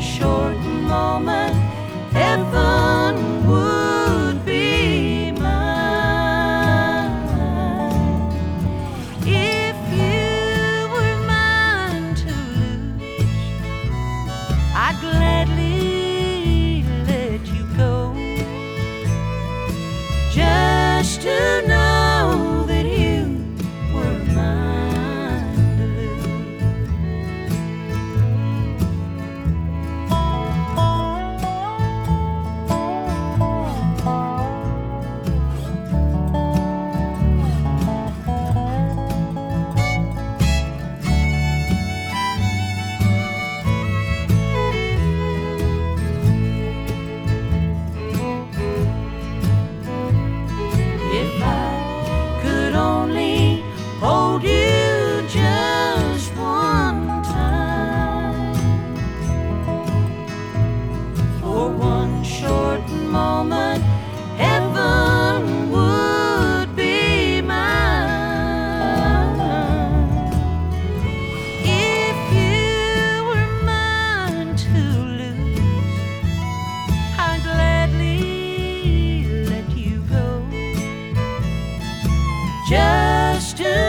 short moment, heaven would be mine. If you were mine to lose, I'd gladly let you go, just to know that you were mine to lose. If I could only hold you just one time, for one short moment, heaven would be mine. If you were mine to lose, I'd gladly let you go, just to